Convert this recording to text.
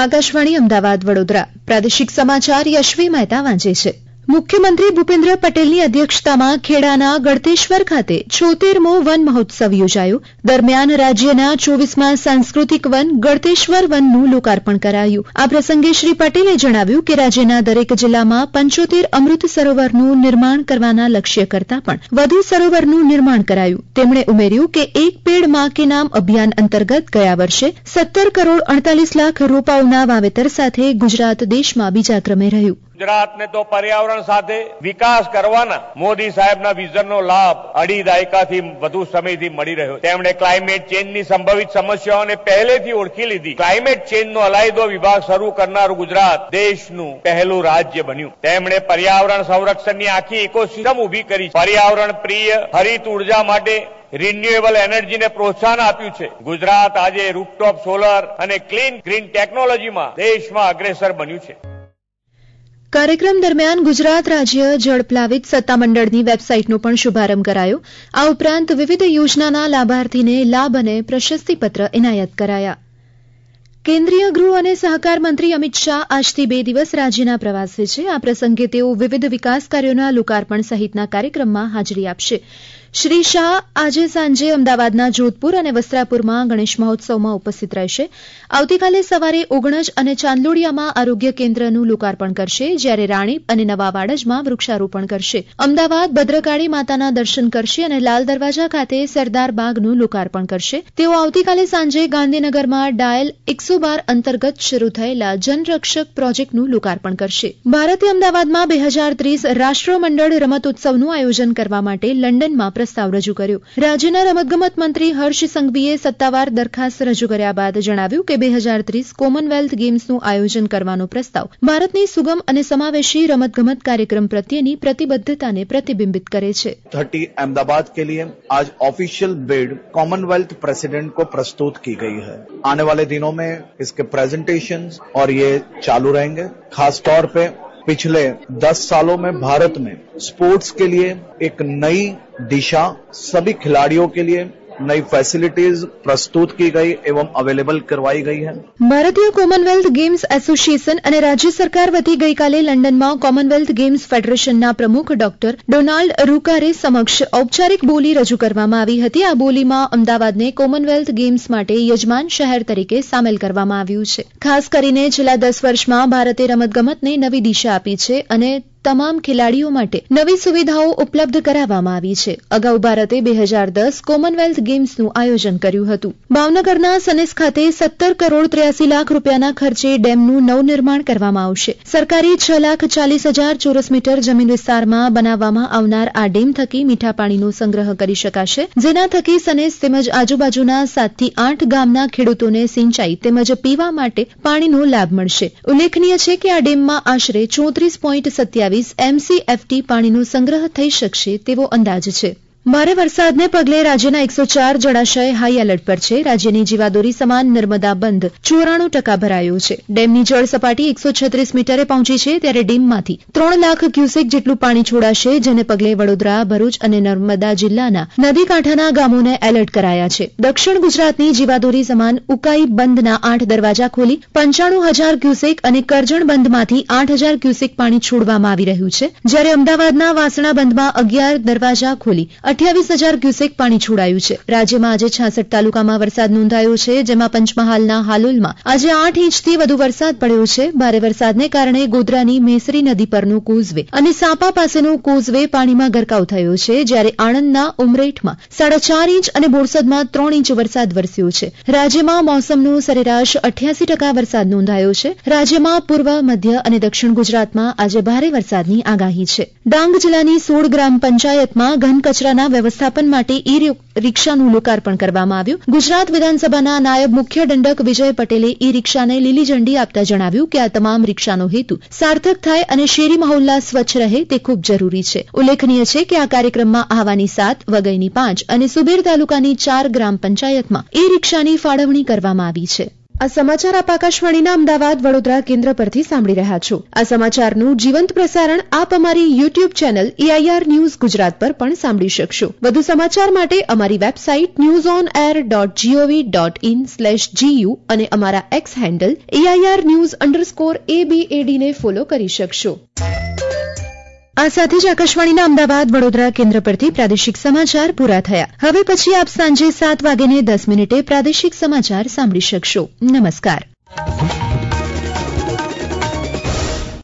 આકાશવાણી અમદાવાદ વડોદરા પ્રાદેશિક સમાચાર યશવી મહેતા વાંચે છે. મુખ્યમંત્રી ભૂપેન્દ્ર પટેલની અધ્યક્ષતામાં ખેડાના ગળતેશ્વર ખાતે 76મો વન મહોત્સવ યોજાયો. દરમિયાન રાજ્યના 24મા સાંસ્કૃતિક વન ગળતેશ્વર વનનું લોકાર્પણ કરાયું. આ પ્રસંગે શ્રી પટેલે જણાવ્યું કે રાજ્યના દરેક જિલ્લામાં 75 અમૃત સરોવરનું નિર્માણ કરવાના લક્ષ્ય કરતાં પણ વધુ સરોવરનું નિર્માણ કરાયું. તેમણે ઉમેર્યું કે એક પેડ માં કે નામ અભિયાન અંતર્ગત ગયા વર્ષે 17 કરોડ 48 લાખ રોપાઓના વાવેતર સાથે ગુજરાત દેશમાં બીજા ક્રમે રહ્યું. ગુજરાતને તો પર્યાવરણ સાથે વિકાસ કરવાના મોદી સાહેબના વિઝનનો લાભ અઢી દાયકાથી વધુ સમયથી મળી રહ્યો. તેમણે ક્લાઇમેટ ચેન્જની સંભવિત સમસ્યાઓને પહેલેથી ઓળખી લીધી. ક્લાઇમેટ ચેન્જનો અલાયદો વિભાગ શરૂ કરનારું ગુજરાત દેશનું પહેલું રાજ્ય બન્યું. તેમણે પર્યાવરણ સંરક્ષણની આખી ઇકોસિસ્ટમ ઊભી કરી. પર્યાવરણ પ્રિય હરિત ઉર્જા માટે રિન્યુએબલ એનર્જીને પ્રોત્સાહન આપ્યું છે. ગુજરાત આજે રૂફટોપ સોલર અને ક્લીન ગ્રીન ટેકનોલોજીમાં દેશમાં અગ્રેસર બન્યું છે. કાર્યક્રમ દરમિયાન ગુજરાત રાજ્ય જળપ્લાવિત સત્તામંડળની વેબસાઇટનો પણ શુભારંભ કરાયો. આ ઉપરાંત વિવિધ યોજનાના લાભાર્થીને લાભ અને પ્રશસ્તિપત્ર એનાયત કરાયા. કેન્દ્રીય ગૃહ અને સહકાર મંત્રી અમિત શાહ આજથી 2 દિવસ રાજ્યના પ્રવાસે છે. આ પ્રસંગે તેઓ વિવિધ વિકાસ કાર્યોના લોકાર્પણ સહિતના કાર્યક્રમમાં હાજરી આપશે. શ્રી શાહ આજે સાંજે અમદાવાદના જોધપુર અને વસ્ત્રાપુરમાં ગણેશ મહોત્સવમાં ઉપસ્થિત રહેશે. આવતીકાલે સવારે ઓગણજ અને ચાંદલોડિયામાં આરોગ્ય કેન્દ્રનું લોકાર્પણ કરશે, જ્યારે રાણીપ અને નવા વાડજમાં વૃક્ષારોપણ કરશે. અમદાવાદ ભદ્રકાળી માતાના દર્શન કરશે અને લાલ દરવાજા ખાતે સરદાર બાગનું લોકાર્પણ કરશે. તેઓ આવતીકાલે સાંજે ગાંધીનગરમાં ડાયલ 112 અંતર્ગત શરૂ થયેલા જનરક્ષક પ્રોજેક્ટનું લોકાર્પણ કરશે. ભારતે અમદાવાદમાં 2030 રાષ્ટ્રમંડળ રમતોત્સવનું આયોજન કરવા માટે લંડનમાં પ્રસ્તાવ રજૂ કર્યો. રાજ્યના રમતગમત મંત્રી હર્ષ સંઘવીએ સત્તાવાર દરખાસ્ત રજૂ કર્યા બાદ જણાવ્યું કે 2030 કોમનવેલ્થ ગેમ્સનું આયોજન કરવાનો પ્રસ્તાવ ભારતની સુગમ અને સમાવેશી રમતગમત કાર્યક્રમ પ્રત્યેની પ્રતિબદ્ધતાને પ્રતિબિંબિત કરે છે. 30 अहमदाबाद के लिए आज ऑफिशियल बिड कॉमनवेल्थ प्रेसिडेंट को प्रस्तुत की गई है. आने वाले दिनों में इसके प्रेजेंटेशंस और ये चालू रहेंगे. खास तौर पे पिछले 10 सालों में भारत में स्पोर्ट्स के लिए एक नई दिशा सभी खिलाड़ियों के लिए नई फैसिलिटीज प्रस्तुत की गई एवं अवेलेबल करवाई गई है. ભારતીય કોમનવેલ્થ ગેમ્સ એસોસિએશન અને રાજ્ય સરકાર વતી ગઈકાલે લંડનમાં કોમનવેલ્થ ગેમ્સ ફેડરેશનના પ્રમુખ ડોક્ટર ડોનાલ્ડ રૂકારે સમક્ષ ઔપચારિક બોલી રજૂ કરવામાં આવી હતી. આ બોલીમાં અમદાવાદને કોમનવેલ્થ ગેમ્સ માટે યજમાન શહેર તરીકે સામેલ કરવામાં આવ્યું છે. ખાસ કરીને છેલ્લા 10 વર્ષમાં ભારતે રમતગમતને નવી દિશા આપી છે અને તમામ ખેલાડીઓ માટે નવી સુવિધાઓ ઉપલબ્ધ કરાવવામાં આવી છે. અગાઉ ભારતે 2010 કોમનવેલ્થ ગેમ્સનું આયોજન કર્યું હતું. ભાવનગરના સનેસ ખાતે 17 કરોડ 83 લાખ રૂપિયાના ખર્ચે ડેમનું નવનિર્માણ કરવામાં આવશે. સરકારી 6,40,000 ચોરસ મીટર જમીન વિસ્તારમાં બનાવવામાં આવનાર આ ડેમ થકી મીઠા પાણીનો સંગ્રહ કરી શકાશે, જેના થકી સનેસ તેમજ આજુબાજુના 7 થી 8 ગામના ખેડૂતોને સિંચાઈ તેમજ પીવા માટે પાણીનો લાભ મળશે. ઉલ્લેખનીય છે કે આ ડેમમાં આશરે 34.27 MCFT પાણીનો સંગ્રહ થઈ શકશે તેવો અંદાજ છે. ભારે વરસાદને પગલે રાજ્યના 104 જળાશય હાઈ એલર્ટ પર છે. રાજ્યની જીવાદોરી સમાન નર્મદા બંધ 94% ભરાયો છે. ડેમની જળ સપાટી 136 મીટરે પહોંચી છે, ત્યારે ડેમમાંથી 3 લાખ ક્યુસેક જેટલું પાણી છોડાશે, જેને પગલે વડોદરા, ભરૂચ અને નર્મદા જિલ્લાના નદી કાંઠાના ગામોને એલર્ટ કરાયા છે. દક્ષિણ ગુજરાતની જીવાદોરી સમાન ઉકાઈ બંધના 8 દરવાજા ખોલી 95,000 ક્યુસેક અને કરજણ બંધમાંથી 8,000 ક્યુસેક પાણી છોડવામાં આવી રહ્યું છે, જ્યારે અમદાવાદના વાસણા બંધમાં 11 દરવાજા ખોલી 28,000 ક્યુસેક પાણી છોડાયું છે. રાજ્યમાં આજે 66 તાલુકામાં વરસાદ નોંધાયો છે, જેમાં પંચમહાલના હાલોલમાં આજે 8 ઇંચથી વધુ વરસાદ પડ્યો છે. ભારે વરસાદને કારણે ગોધરાની મેસરી નદી પરનો કોઝવે અને સાપા પાસેનો કોઝવે પાણીમાં ગરકાવ થયો છે, જ્યારે આણંદના ઉમરેઠમાં 4.5 ઇંચ અને બોરસદમાં 3 ઇંચ વરસાદ વરસ્યો છે. રાજ્યમાં મોસમનો સરેરાશ 88% વરસાદ નોંધાયો છે. રાજ્યમાં પૂર્વ, મધ્ય અને દક્ષિણ ગુજરાતમાં આજે ભારે વરસાદની આગાહી છે. ડાંગ જિલ્લાની 16 ગ્રામ પંચાયતમાં ઘન કચરાના વ્યવસ્થાપન માટે ઈ રિક્ષાનું લોકાર્પણ કરવામાં આવ્યું. ગુજરાત વિધાનસભાના નાયબ મુખ્ય દંડક વિજય પટેલે ઈ રિક્ષાને લીલી ઝંડી આપતા જણાવ્યું કે આ તમામ રિક્ષાનો હેતુ સાર્થક થાય અને શેરી મહોલ્લા સ્વચ્છ રહે તે ખૂબ જરૂરી છે. ઉલ્લેખનીય છે કે આ કાર્યક્રમમાં આહવાની 7, વઘઈની 5 અને સુબીર તાલુકાની 4 ગ્રામ પંચાયતમાં ઈ રિક્ષાની ફાળવણી કરવામાં આવી છે. આ સમાચાર આપ આકાશવાણીના અમદાવાદ વડોદરા કેન્દ્ર પરથી સાંભળી રહ્યા છો. આ સમાચારનું જીવંત પ્રસારણ આપ અમારી YouTube channel EIR news Gujarat પર પણ સાંભળી શકશો. વધુ સમાચાર માટે અમારી વેબસાઇટ newsonair.gov.in/gu અને અમારા એક્સ હેન્ડલ EIR_news_ABAD ને ફોલો કરી શકશો. આ સાથે જ આકાશવાણીના અમદાવાદ વડોદરા કેન્દ્ર પરથી પ્રાદેશિક સમાચાર પૂરા થયા. હવે પછી આપ સાંજે 7:10 પ્રાદેશિક સમાચાર સાંભળી શકશો. નમસ્કાર.